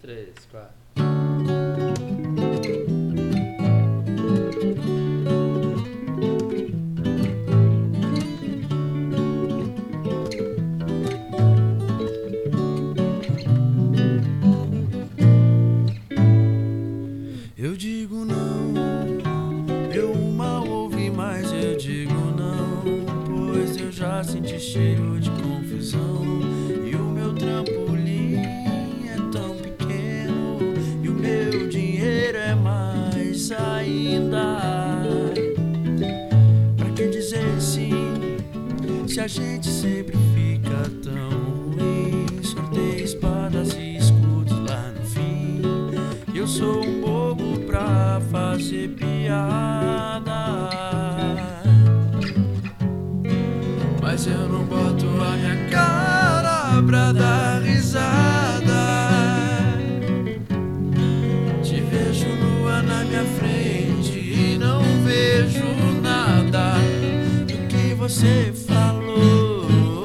3, 4. Eu digo não, eu mal ouvi, mas eu digo não, pois eu já senti cheiro de confusão. E o meu trampolim é tão pequeno, e o meu dinheiro é mais ainda. Pra que dizer sim, se a gente sempre fica tão ruim? Sorteio espadas e escudos lá no fim. Eu sou um bobo pra fazer piada, mas eu não boto a minha cara pra dar risada. Te vejo nua na minha frente e não vejo nada do que você falou,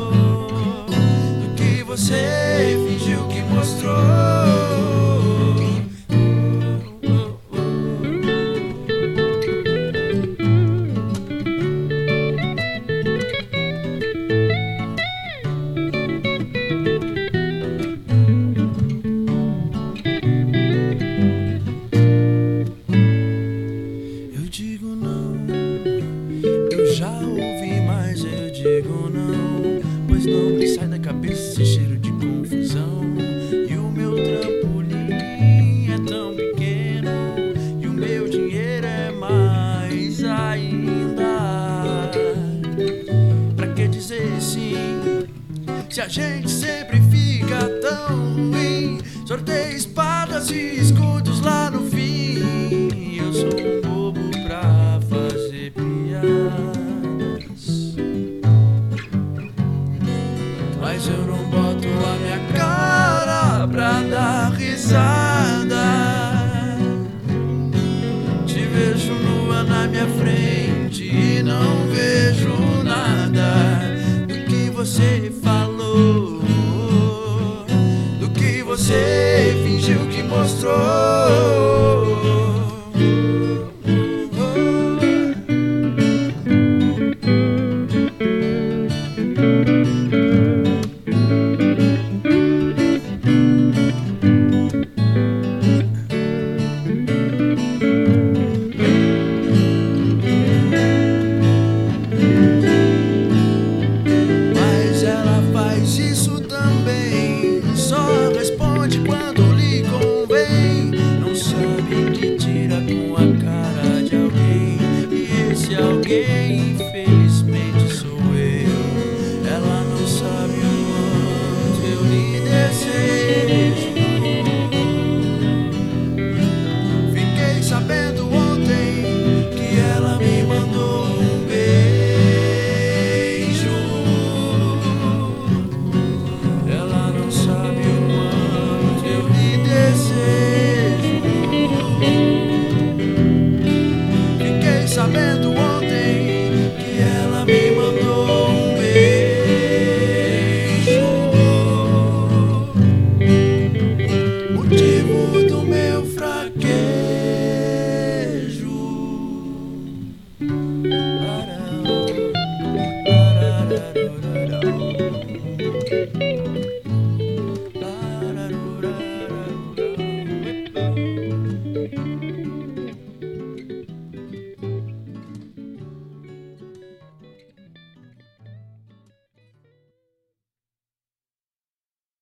do que você fingiu que mostrou. Já ouvi, mas eu digo não, pois não me sai da cabeça esse cheiro de confusão. E o meu trampolim é tão pequeno, e o meu dinheiro é mais ainda. Pra que dizer sim, se a gente sempre fica tão ruim? Sorteio espadas e escudos lá no fim. Eu sou um bobo pra fazer piada, mas eu não boto a minha cara pra dar risada. Te vejo nua na minha frente e não vejo nada do que você falou, do que você fingiu que mostrou.